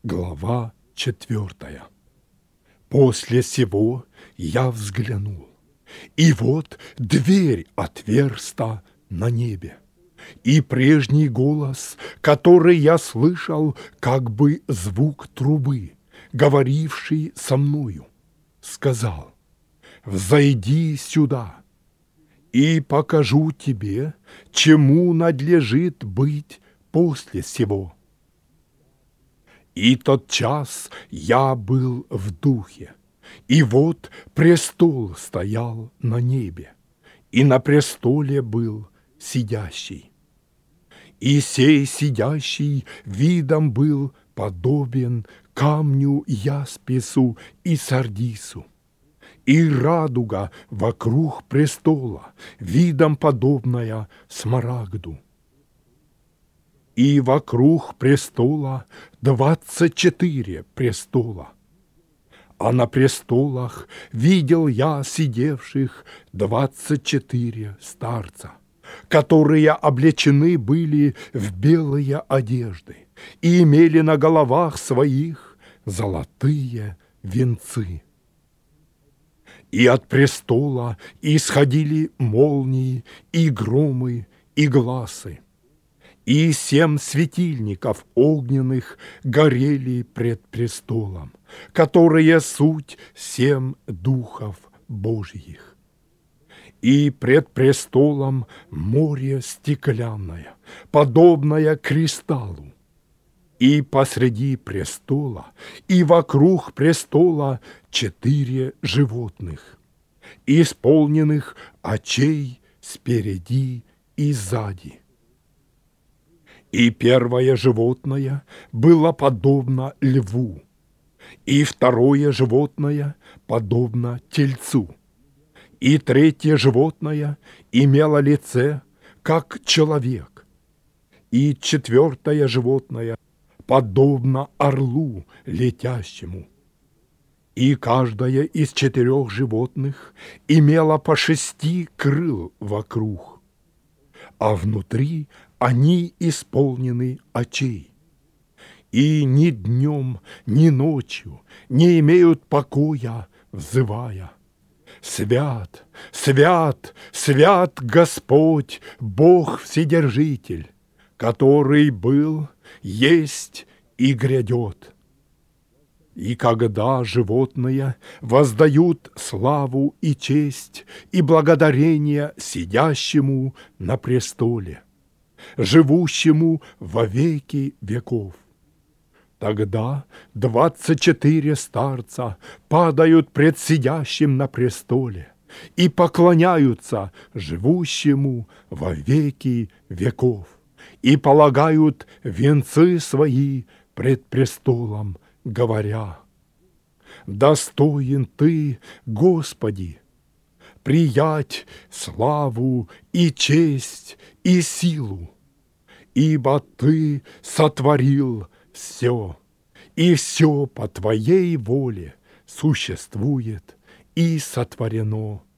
Глава 4. После сего я взглянул, и вот дверь отверста на небе, и прежний голос, который я слышал, как бы звук трубы, говоривший со мною, сказал: «Взойди сюда, и покажу тебе, чему надлежит быть после сего». И тот час я был в духе, и вот престол стоял на небе, и на престоле был сидящий. И сей сидящий видом был подобен камню яспису и сардису, и радуга вокруг престола, видом подобная смарагду. И вокруг престола 24 престола, а на престолах видел я сидевших 24 старца, которые облечены были в белые одежды и имели на головах своих золотые венцы. И от престола исходили молнии и громы и гласы. И 7 светильников огненных горели пред престолом, которые суть 7 духов Божьих. И пред престолом море стеклянное, подобное кристаллу. И посреди престола, и вокруг престола 4 животных, исполненных очей спереди и сзади. И первое животное было подобно льву, и второе животное подобно тельцу, и третье животное имело лице, как человек, и четвертое животное подобно орлу летящему. И каждое из 4 животных имело по 6 крыл вокруг, а внутри они исполнены очей, и ни днем, ни ночью не имеют покоя, взывая: «Свят, свят, свят Господь, Бог Вседержитель, который был, есть и грядет». И когда животные воздают славу и честь и благодарение сидящему на престоле, живущему во веки веков, тогда 24 старца падают пред сидящим на престоле и поклоняются живущему во веки веков и полагают венцы свои пред престолом, говоря: «Достоин Ты, Господи, приять славу и честь и силу, ибо Ты сотворил все, и все по Твоей воле существует и сотворено